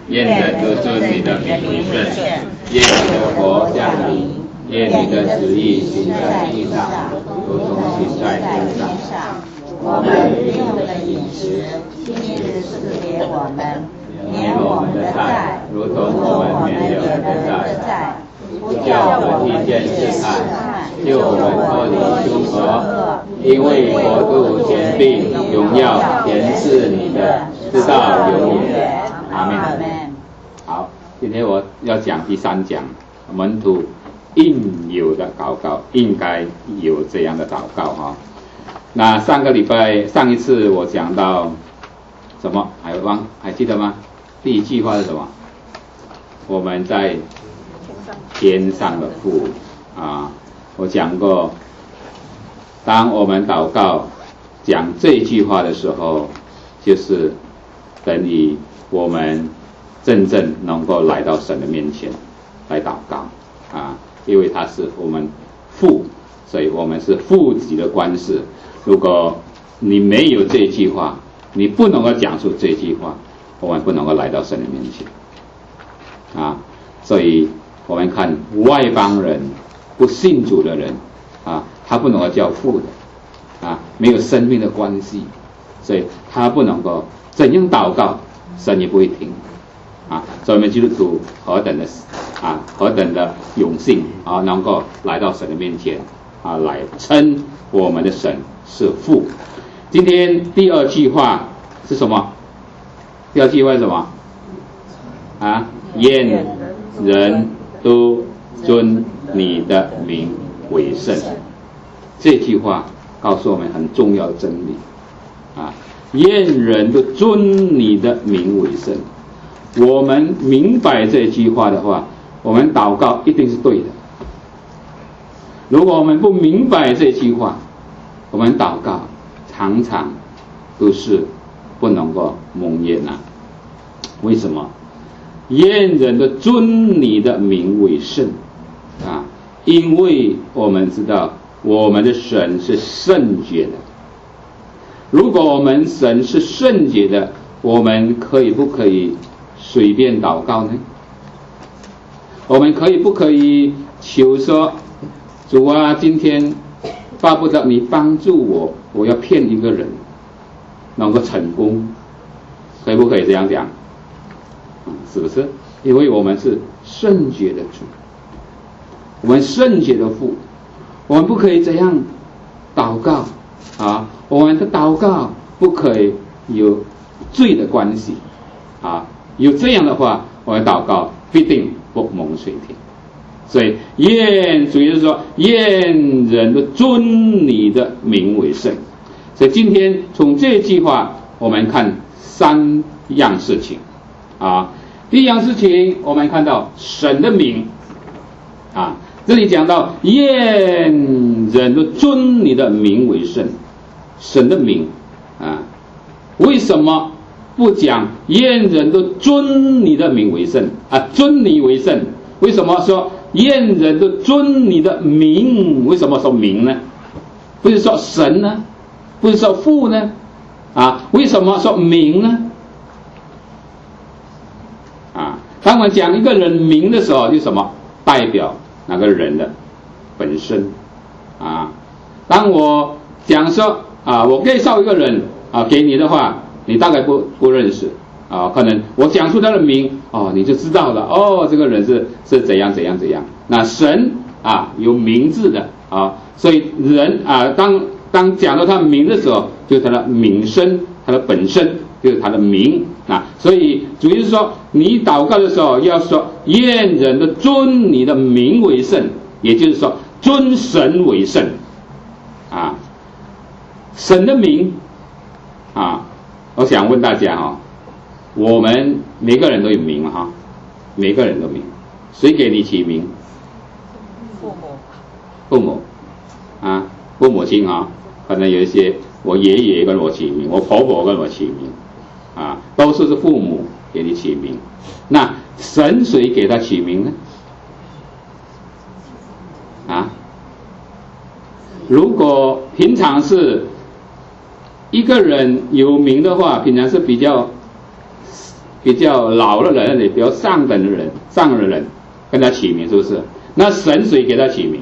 愿人都尊你的名为圣，愿你的国降临，愿你的旨意行在地上，如同行在天上。 我们日用的饮食，今日赐给我们，免我们的债，如同我们免了人的债，不叫我们遇见试探，救我们脱离凶恶。因为国度、权柄、荣耀，全是你的，直到永远。阿们。 好，今天我要讲第3讲，门徒应有的祷告，应该有这样的祷告哈。那上一次我讲到什么？还记得吗？第一句话是什么？我们在天上的父啊，我讲过，当我们祷告讲这句话的时候，就是等于我们真正能够来到神的面前来祷告啊，因为他是我们父，所以我们是父子的关系。如果你没有这句话，你不能够讲出这句话，我们不能够来到神的面前啊。所以我们看外邦人、不信主的人啊，他不能够叫父的啊，没有生命的关系，所以他不能够怎样祷告，神也不会听啊。所以我们基督徒何等的永幸啊，能够来到神的面前啊，来称我们的神是父。今天第2句话是什么？第2句话是什么？啊，愿人都尊你的名为圣。这句话告诉我们很重要的真理啊，愿人都尊你的名为圣。我们明白这句话的话，我们祷告一定是对的。如果我们不明白这句话，我们祷告常常都是不能够蒙悦啊。为什么？愿人都尊你的名为圣啊，因为我们知道我们的神是圣洁的。如果我们神是圣洁的，我们不可以随便祷告呢？我们不可以求说，主啊，今天巴不得你帮助我，我要骗一个人能够成功，可不可以这样讲？是不是？因为我们是圣洁的主，我们圣洁的父，我们不可以这样祷告啊！我们的祷告不可以有罪的关系啊！有这样的话，我们祷告必定不蒙垂听。所以主耶稣说，愿人都尊你的名为圣。所以今天从这句话我们看3样事情啊。第一样事情，我们看到神的名啊，这里讲到愿人都尊你的名为圣。神的名啊，为什么不讲愿人都尊你的名为圣啊？尊你为圣，为什么说愿人都尊你的名？为什么说名呢？不是说神呢？不是说父呢？啊，为什么说名呢？啊，当我讲一个人名的时候，就什么？代表那个人的本身啊。当我讲说啊，我介绍一个人啊给你的话，你大概不认识啊，可能我讲出他的名哦，你就知道了哦，这个人是怎样。那神啊有名字的啊，所以人啊当讲到他名的时候，就是他的名声，他的本身就是他的名啊。所以主耶稣说，你祷告的时候要说愿人都尊你的名为圣，也就是说尊神为圣啊。神的名啊，我想问大家哈，我们每个人都有名哈，每个人都有名，谁给你起名？父母啊，父母亲啊，可能有一些我爷爷跟我起名，我婆婆跟我起名啊，都是父母给你起名。那神谁给他起名呢？啊，如果平常是一个人有名的话，平常是比较比较老的人，比较上等的人，跟他起名，是不是？那神谁给他起名？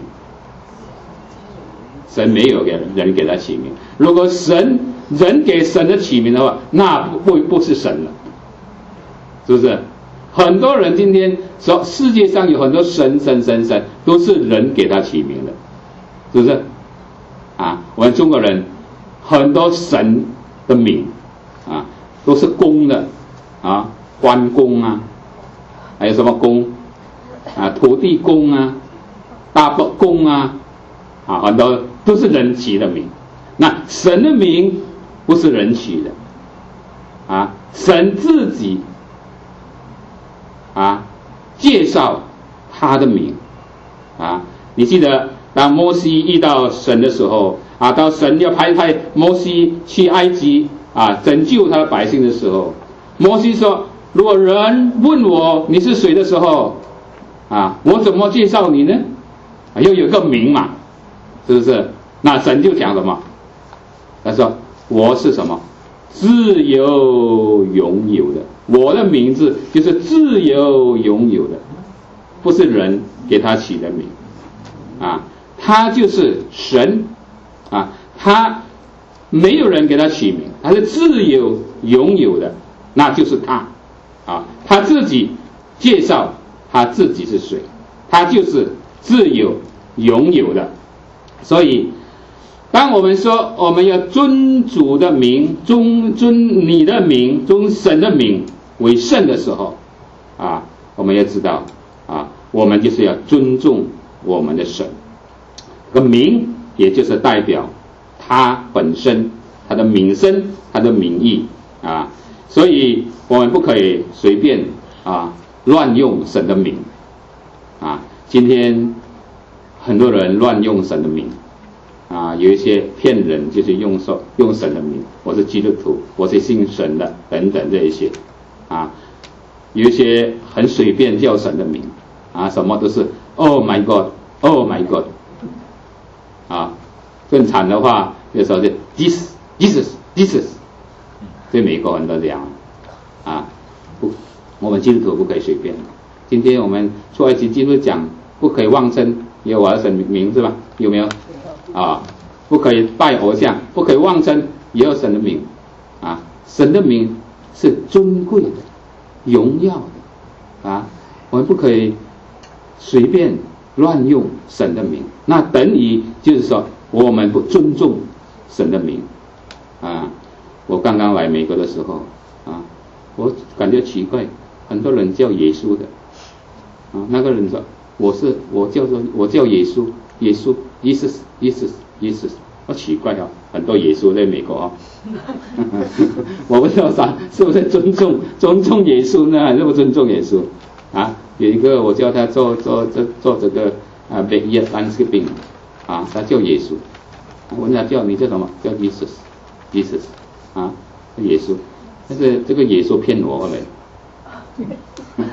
神没有给人给他起名。如果人给神的起名的话，那不是神了，是不是？很多人今天说世界上有很多神，都是人给他起名的，是不是？啊，我们中国人很多神的名啊，都是公的啊，关公啊，还有什么公啊，土地公啊，大伯公啊，啊，很多都是人起的名。那神的名不是人起的啊，神自己啊介绍他的名啊。你记得当摩西遇到神的时候啊，到神要派摩西去埃及啊拯救他的百姓的时候，摩西说：如果人问我你是谁的时候啊，我怎么介绍你呢？要有个名嘛，是不是？那神就讲什么？他说：我是什么？自由拥有的，我的名字就是自由拥有的，不是人给他起的名啊，他就是神啊，他没有人给他起名，他是自由拥有的，那就是他啊，他自己介绍他自己是谁，他就是自由拥有的。所以当我们说我们要尊主的名，尊你的名，尊神的名为圣的时候啊，我们要知道啊，我们就是要尊重我们的神。这个名也就是代表他本身，他的名声，他的名义啊，所以我们不可以随便啊乱用神的名啊。今天很多人乱用神的名啊，有一些骗人，就是用神的名，我是基督徒，我是信神的等等这一些啊，有一些很随便叫神的名啊，什么都是 Oh my God Oh my God 啊，更惨的话有时候就 Jesus， 对美国很多这样啊，我们基督徒不可以随便。今天我们出埃及记录讲不可以妄称耶和华的神名是吧？有没有啊？不可以拜偶像，不可以妄称耶和华神的名啊！神的名是尊贵的、荣耀的啊！我们不可以随便乱用神的名，那等于就是说我们不尊重神的名啊！我刚刚来美国的时候啊，我感觉奇怪，很多人叫耶稣的啊，那个人说我叫耶稣，Jesus，好奇怪啊，很多耶稣在美国啊，我不知道是不是尊重耶稣呢，还是不尊重耶稣啊？有一个我叫他做这个backyard landscaping 啊，他叫耶稣，我问他你叫什么？叫 Jesus 啊，耶稣，但是这个耶稣骗我了，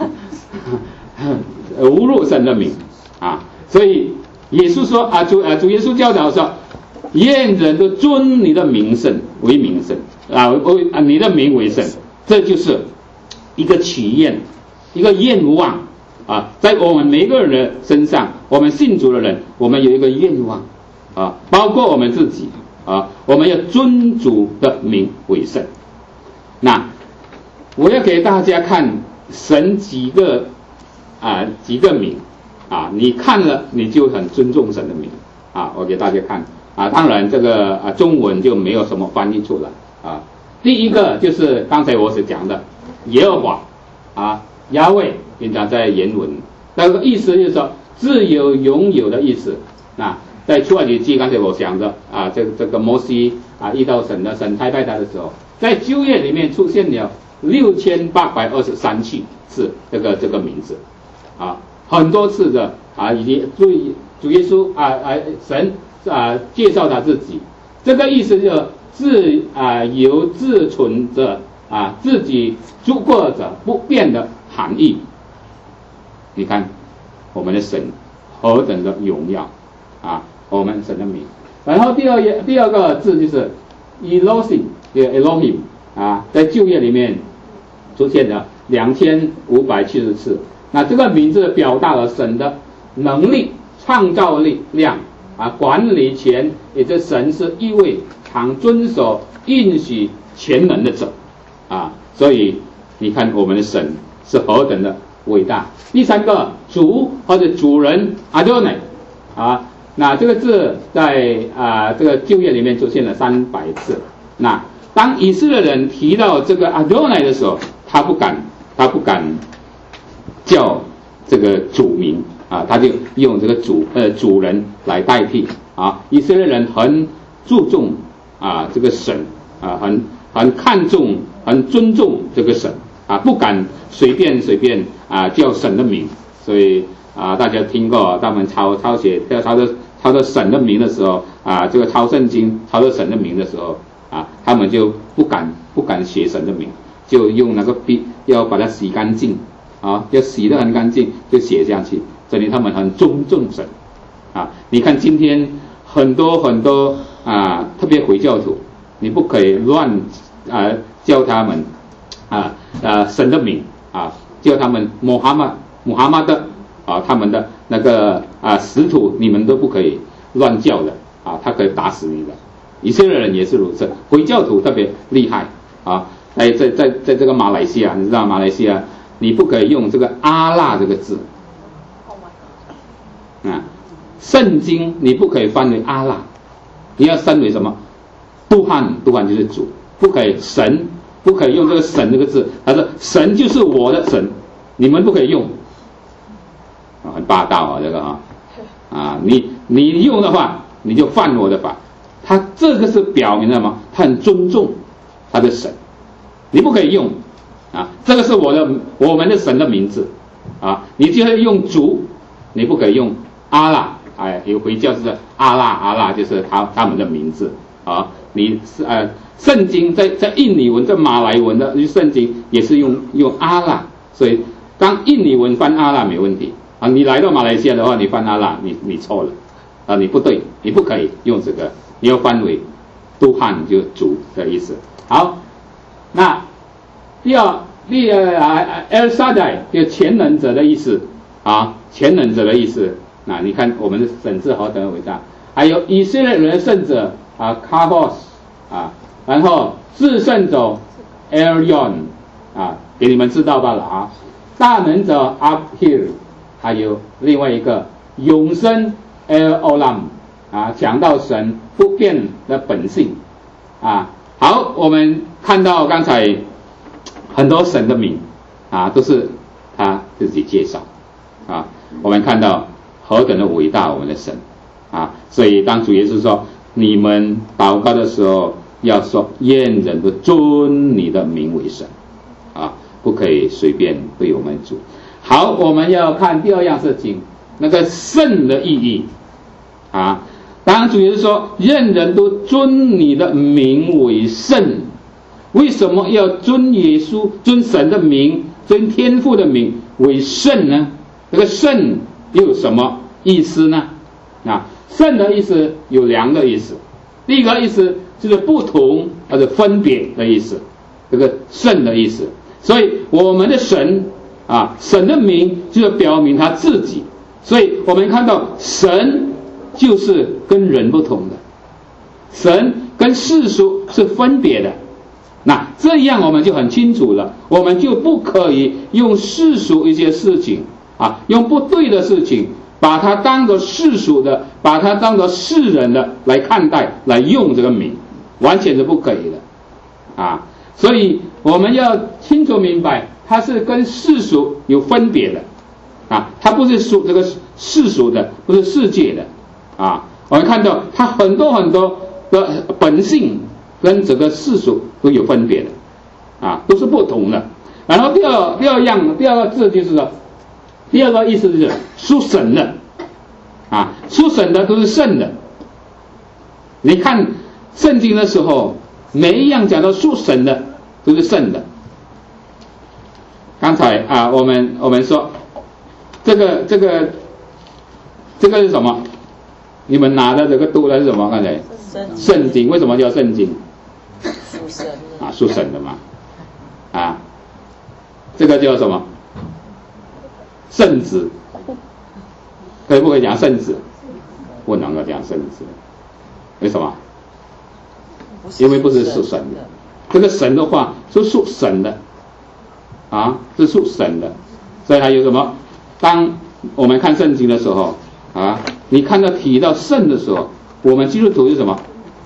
侮辱神的名啊，所以耶稣说啊，主耶稣教导说，愿人都尊你的名圣为名圣啊，你的名为圣，这就是一个祈愿，一个愿望啊，在我们每个人的身上，我们信主的人，我们有一个愿望啊，包括我们自己啊，我们要尊主的名为圣。那我要给大家看神几个名啊，你看了你就很尊重神的名啊，我给大家看啊，当然这个中文就没有什么翻译出来啊。第一个就是刚才我所讲的耶和华啊，亚卫，平常在原文那个意思就是说自由拥有的意思。那在出埃及记刚才我讲的啊，这个摩西啊遇到神差派他的时候，在旧约里面出现了6823次这个名字啊，很多次的啊，以及主耶稣神介绍他自己，这个意思就是由自存着自己过着不变的含义。你看我们的神何等的荣耀啊，我们神的名。然后第二个字就是 Elohim 啊，在旧约里面出现的 2570次。那这个名字表达了神的能力、创造力量管理权，也就是神是一位常遵守应许全能的者所以你看我们的神是何等的伟大。第三个，主或者主人 Adonai 那这个字在这个旧约里面出现了300次。那当以色列人提到这个 Adonai 的时候，他不敢叫这个主名他就用这个主人来代替以色列人很注重这个神很看重、很尊重这个神不敢随便叫神的名。所以大家听过他们抄着神的名的时候这个抄圣经抄着神的名的时候他们就不敢写神的名，就用那个笔要把它洗干净要洗得很干净就写下去。所以他们很尊重神你看今天很多特别回教徒，你不可以乱叫他们神的名叫他们穆罕默德他们的那个使徒，你们都不可以乱叫的他可以打死你的。以色列人也是如此，回教徒特别厉害在这个马来西亚，你知道马来西亚你不可以用这个阿拉这个字圣经你不可以翻为阿拉，你要翻为什么？杜汉就是主，不可以神，不可以用这个神这个字。他说神就是我的神，你们不可以用很霸道这个你用的话你就犯我的法。他这个是表明了吗？他很尊重他的神，你不可以用这个是我们的神的名字你就要用主，你不可以用阿拉有回教是阿拉就是他们的名字你圣经在印尼文在马来文的圣经也是用阿拉，所以当印尼文翻阿拉没问题你来到马来西亚的话，你翻阿拉你错了你不对，你不可以用这个，你要翻为杜汉就主的意思。好，那第二 El Shaddai 就全能者的意思全能者的意思。那你看我们的神是何等伟大。还有以色列人的圣者Kavos 然后至圣者 Elyon 给你们知道罢了大能者 Abhir， 还有另外一个永生 El Olam 讲到神不变的本性好，我们看到刚才很多神的名都是他自己介绍我们看到何等的伟大我们的神所以当主耶稣说你们祷告的时候要说愿人都尊你的名为神不可以随便对我们主。好，我们要看第二样事情，那个圣的意义当主耶稣说愿人都尊你的名为圣，为什么要尊耶稣尊神的名尊天父的名为圣呢？这个圣又有什么意思呢？圣的意思有2个意思，第一个意思就是不同或者分别的意思，这个圣的意思。所以我们的神神的名就是表明他自己，所以我们看到神就是跟人不同的，神跟世俗是分别的。那这样我们就很清楚了，我们就不可以用世俗一些事情用不对的事情把它当作世俗的，把它当作世人的来看待，来用这个名，完全是不可以的所以我们要清楚明白它是跟世俗有分别的它不是这个世俗的，不是世界的我们看到它很多的本性跟这个世俗都有分别的都是不同的。然后第二个字就是说，第二个意思就是属神的属神的都是圣的。你看圣经的时候每一样讲到属神的都是圣的。刚才我们说这个是什么？你们拿的这个读的是什么？刚才圣经，为什么叫圣经？属神的嘛这个叫什么？圣子，可不可以讲圣子？不能够讲圣子，为什么？因为不是属神的。这个神的话是属神的，啊，是属神的。所以还有什么？当我们看圣经的时候，啊，你看到提到圣的时候，我们基督徒是什么？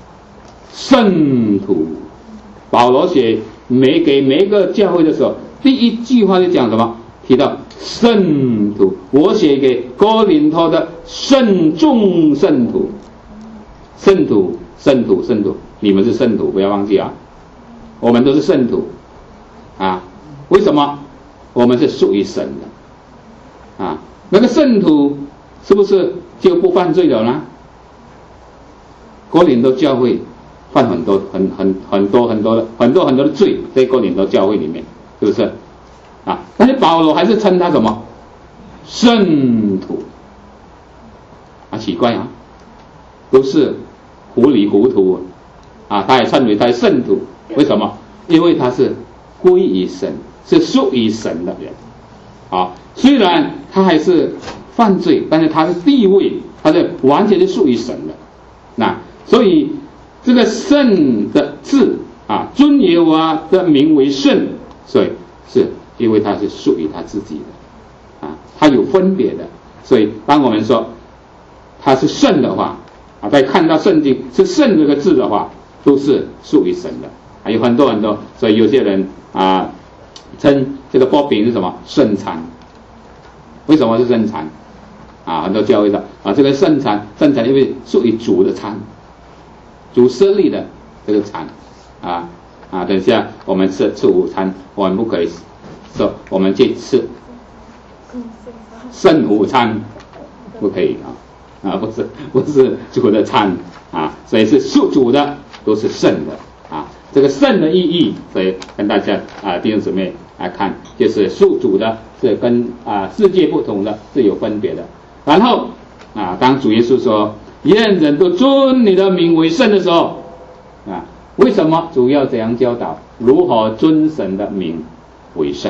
圣徒。保罗写给每一个教会的时候，第一句话就讲什么？提到圣徒。我写给哥林多的圣众圣徒，圣徒，圣徒，圣徒，你们是圣徒，不要忘记啊！我们都是圣徒啊！为什么？我们是属于神的啊！那个圣徒是不是就不犯罪了呢？哥林多教会犯很多的罪，在哥林多教会里面，是不是？啊！但是保罗还是称他什么？圣徒啊！奇怪啊，都是糊里糊涂啊！他也称为他是圣徒，为什么？因为他是归于神，是属于神的人啊。虽然他还是犯罪，但是他的地位，他是完全是属于神的。那所以这个圣的字啊，尊耶和华的名为圣，所以是因为他是属于他自己的啊，他有分别的。所以当我们说他是圣的话啊，在看到圣经是圣这个字的话，都是属于神的。还有很多，所以有些人啊称这个波饼是什么？圣餐。为什么是圣餐？啊，很多教会的啊，这个圣餐因为属于主的餐，主设立的这个餐啊。等一下我们吃午餐，我们不可以说我们去吃圣午餐，不可以啊，不是主的餐啊，所以是属主的都是圣的啊。这个圣的意义，所以跟大家弟兄姊妹来看，就是属主的是跟世界不同的，是有分别的。然后当主耶稣说愿人都尊你的名为圣的时候为什么主要这样教导？如何尊神的名为圣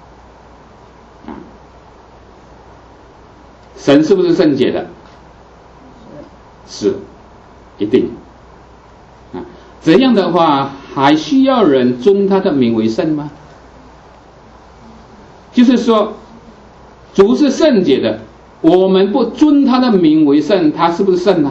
神是不是圣洁的？是，一定这样的话还需要人尊他的名为圣吗？就是说主是圣洁的，我们不尊他的名为圣，他是不是圣呢？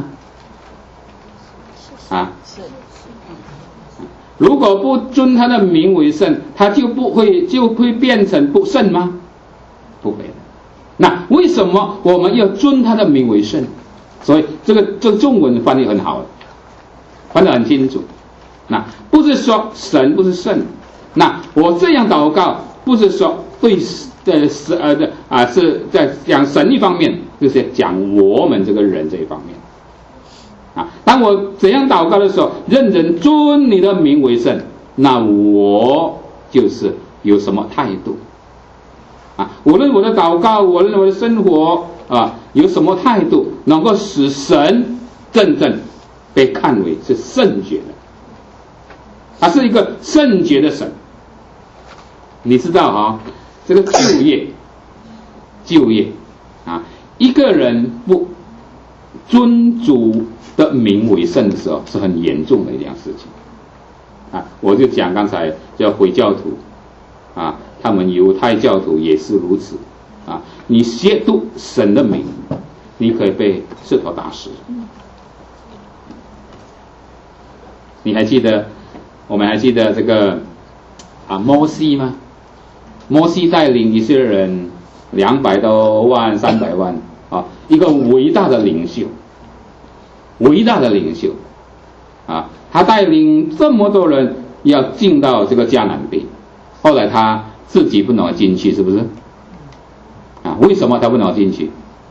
如果不尊他的名为圣，他就会变成不圣吗？不会的。那为什么我们要尊他的名为圣？所以这个中文翻译很好，翻得很清楚。那不是说神不是圣，那我这样祷告不是说对是在讲神一方面，就是讲我们这个人这一方面当我怎样祷告的时候，认人尊你的名为圣，那我就是有什么态度无论我的祷告，无论我的生活有什么态度，能够使神真正被看为是圣洁的，他是一个圣洁的神。你知道这个就业一个人不尊主的名为圣的时候，是很严重的一件事情我就讲刚才叫回教徒他们犹太教徒也是如此你亵渎神的名，你可以被石头打死。我们还记得这个摩西吗？摩西带领以色列人200多万300万一个伟大的领袖他带领这么多人要进到这个迦南地，后来他自己不能进去，是不是为什么他不能进去？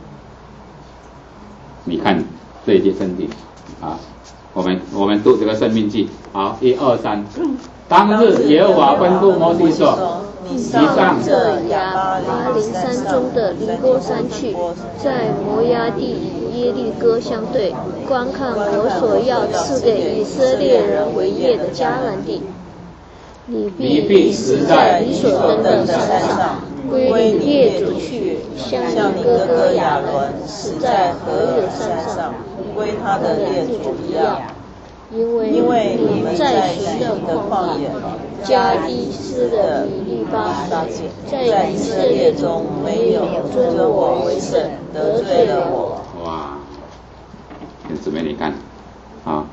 你看这一节圣经我们读这个申命记1、2、3。当日耶和华吩咐摩西说，你上这亚巴琳山中的林波山去，在摩押地与耶利哥相对，观看我所要赐给以色列人为业的迦南地。 你必死在你所登的山上，归你列祖去，像你哥哥亚伦死在何烈山上，归他的列祖一样。因为你们在神的旷野，加低斯的米利巴水，在以色列中没有尊我为圣，得罪了我。 哇，姊妹你看，啊，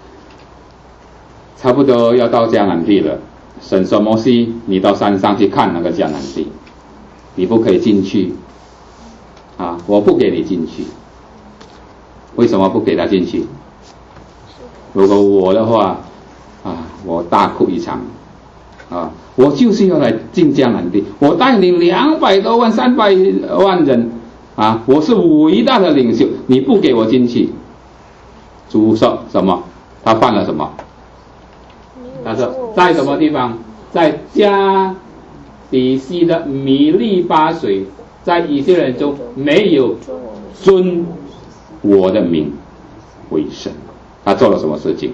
差不多要到迦南地了。神说摩西，你到山上去看那个迦南地，你不可以进去，啊，我不给你进去。为什么不给他进去？如果我的话，啊，我大哭一场，啊，我就是要来进迦南地，我带领200多万、300万人，啊，我是伟大的领袖，你不给我进去，主说什么？他犯了什么？他说在什么地方？在加底西的米利巴水，在以色列人中没有尊我的名为神。他做了什么事情？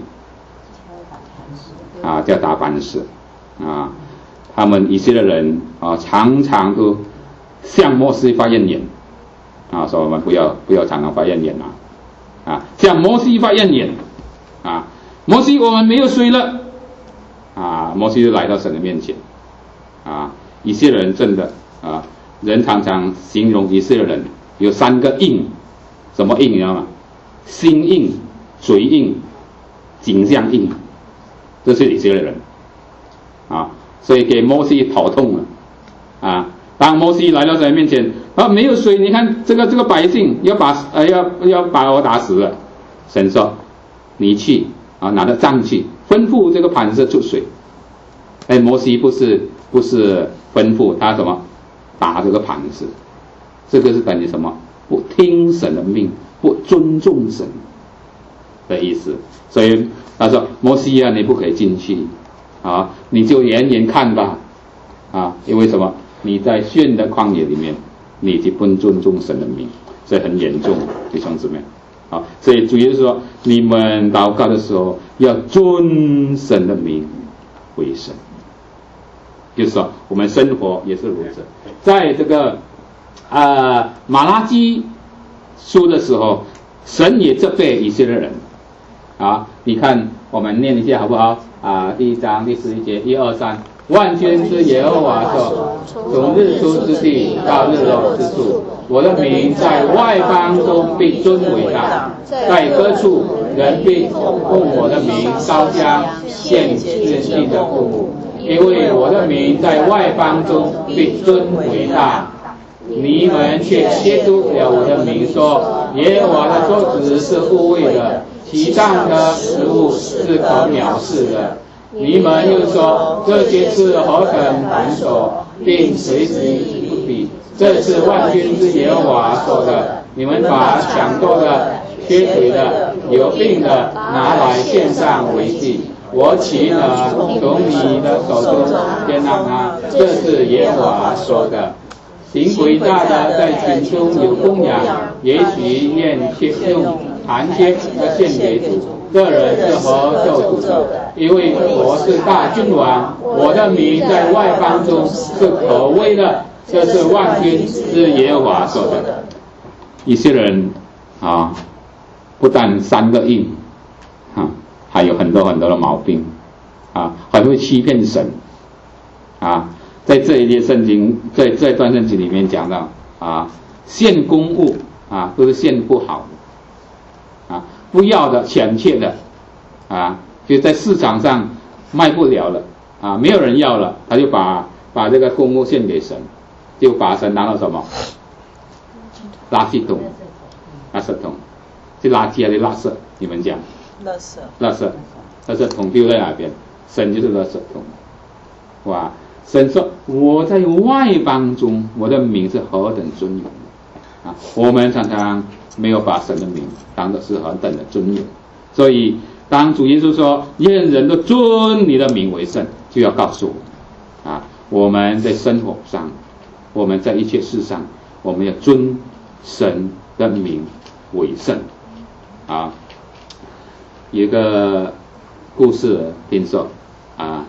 啊，叫打磐石。啊，他们以色列人啊，常常都向摩西发怨言。啊，说我们不要常常发怨言啊。啊，向摩西发怨言。啊，摩西，我们没有水了。啊，摩西就来到神的面前。啊，以色列人真的啊，人常常形容以色列人有3个印，什么印你知道吗？心印、嘴印、景象印，这是以色列人。啊，所以给摩西头痛了。啊，当摩西来到神的面前，啊，没有水，你看这个百姓要把我打死了。神说，你去啊，拿着杖去，吩咐这个磐石出水。哎，摩西不是吩咐他什么打这个磐石，这个是等于什么？不听神的命，不尊重神的意思。所以他说，摩西啊，你不可以进去啊，你就远远看吧。啊，因为什么？你在炫的旷野里面，你就不尊重神的名，所以很严重，弟兄姊妹。啊，所以主耶稣说，你们祷告的时候要尊神的名为神。就是说，我们生活也是如此。在这个马拉基书的时候，神也责备以色列人。啊，你看，我们念一下好不好？啊，第1章第11节，1、2、3。万军之耶和华说：从日出之地到日落之处，我的名在外邦中必尊为大，在各处人必奉我的名烧香献献祭的父母，因为我的名在外邦中必尊为大。你们却亵渎了我的名，说耶和华的桌子是污秽的，其上的食物是可藐视的。你们又说这些事何等繁琐，并随时不比。这是万军之耶和华说的。你们把抢夺的、缺腿的、有病的拿来献上为祭，我岂能从你的手中接纳他？这是耶和华说的。行伟大的在群中有供养，也许愿用残缺的献给主，这人是何受主的？因为我是大君王，我的名在外邦中是可畏的。这是万军之耶和华说的。一些人啊，不但3个印啊，还有很多很多的毛病啊，很会欺骗神啊。在这一节圣经，在这段圣经里面讲到啊，献公物啊，都是献不好的啊，不要的、抢窃的啊，就在市场上卖不了了啊，没有人要了，他就把这个公物献给神，就把神拿到什么垃圾桶，垃圾桶，是垃圾还是垃圾？你们讲？垃圾桶丢在哪边？神就是垃圾桶。哇！神说我在外邦中，我的名是何等尊荣啊！我们常常没有把神的名当作是何等的尊荣，所以当主耶稣说愿人都尊你的名为圣，就要告诉我们啊，我们在生活上，我们在一切事上，我们要尊神的名为圣啊。有一个故事听说啊，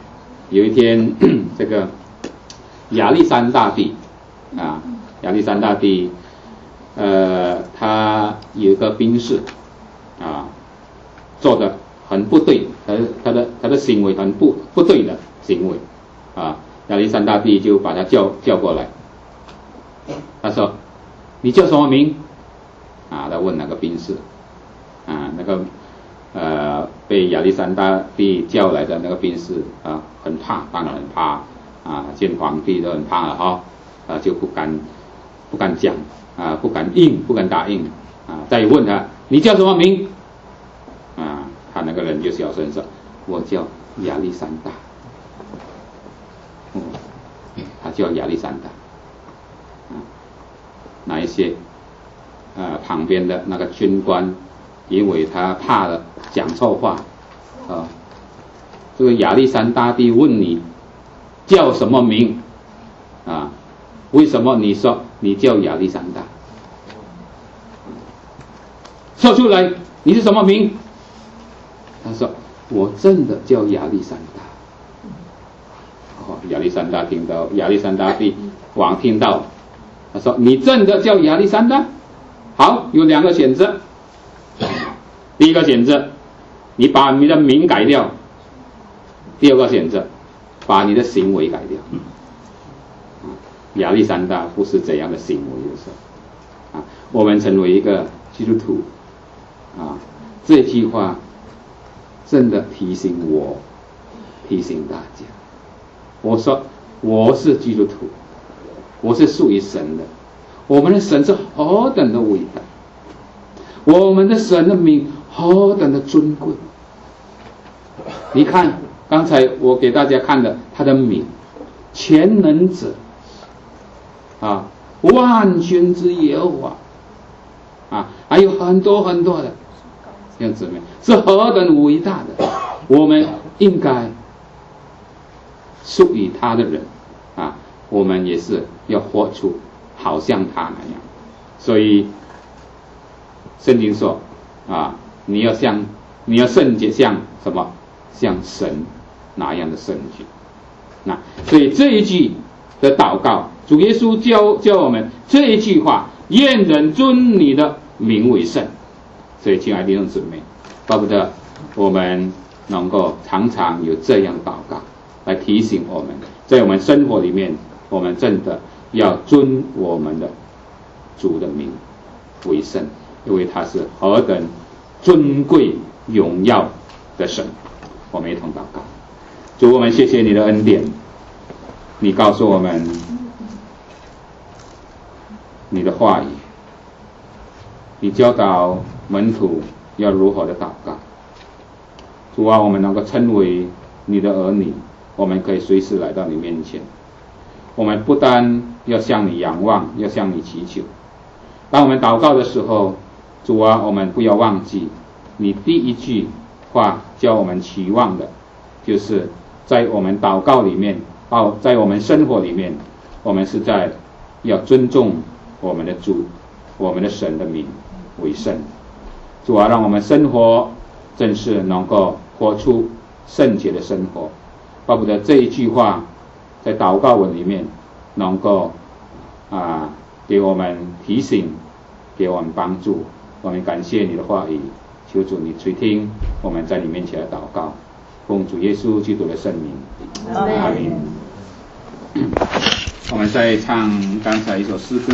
有一天这个亚历山大帝啊，亚历山大帝他有一个兵士啊，做的很不对，他的行为很不对的行为啊，亚历山大帝就把他叫过来，他说：“你叫什么名？”啊，他问那个兵士啊，那个被亚历山大帝叫来的那个兵士啊，很怕，当然很怕啊，见皇帝都很怕了哈，就不敢讲啊，不敢答应啊，再问他你叫什么名啊，他那个人就小声说：“我叫亚历山大。”他叫亚历山大啊，哪一些旁边的那个军官因为他怕了讲错话啊，这个亚历山大帝问你叫什么名啊？为什么你说你叫亚历山大？说出来，你是什么名？他说：“我真的叫亚历山大。”亚历山大听到，亚历山大帝王听到，他说：“你真的叫亚历山大？好，有2个选择。第一个选择，你把你的名改掉；第二个选择，把你的行为改掉。”亚历山大不是这样的行为的时候啊，我们成为一个基督徒啊，这句话真的提醒我，提醒大家。我说我是基督徒，我是属于神的，我们的神是何等的伟大，我们的神的名何等的尊贵。你看刚才我给大家看的他的名，全能者啊，万军之耶和华啊，还有很多很多的弟兄姊妹，是何等伟大的，我们应该属于他的人啊，我们也是要活出好像他那样。所以圣经说啊，你要圣洁，像什么？像神那样的圣洁。那所以这一句的祷告，主耶稣教我们这一句话：愿人尊你的名为圣。所以亲爱的弟兄姊妹，巴不得我们能够常常有这样的祷告，来提醒我们，在我们生活里面，我们真的要尊我们的主的名为圣，因为他是何等尊贵荣耀的神。我们一同祷告。主，我们谢谢你的恩典，你告诉我们你的话语，你教导门徒要如何的祷告。主啊，我们能够称为你的儿女，我们可以随时来到你面前。我们不单要向你仰望，要向你祈求。当我们祷告的时候，主啊，我们不要忘记你第一句话叫我们期望的，就是在我们祷告里面，在我们生活里面，我们是在要尊重我们的主，我们的神的名为圣。主啊，让我们生活正是能够活出圣洁的生活。巴不得这一句话在祷告文里面能够给我们提醒，给我们帮助。我们感谢你的话语，求主你垂听我们在你面前的祷告，奉主耶稣基督的圣名，阿们。我们再唱刚才一首诗歌。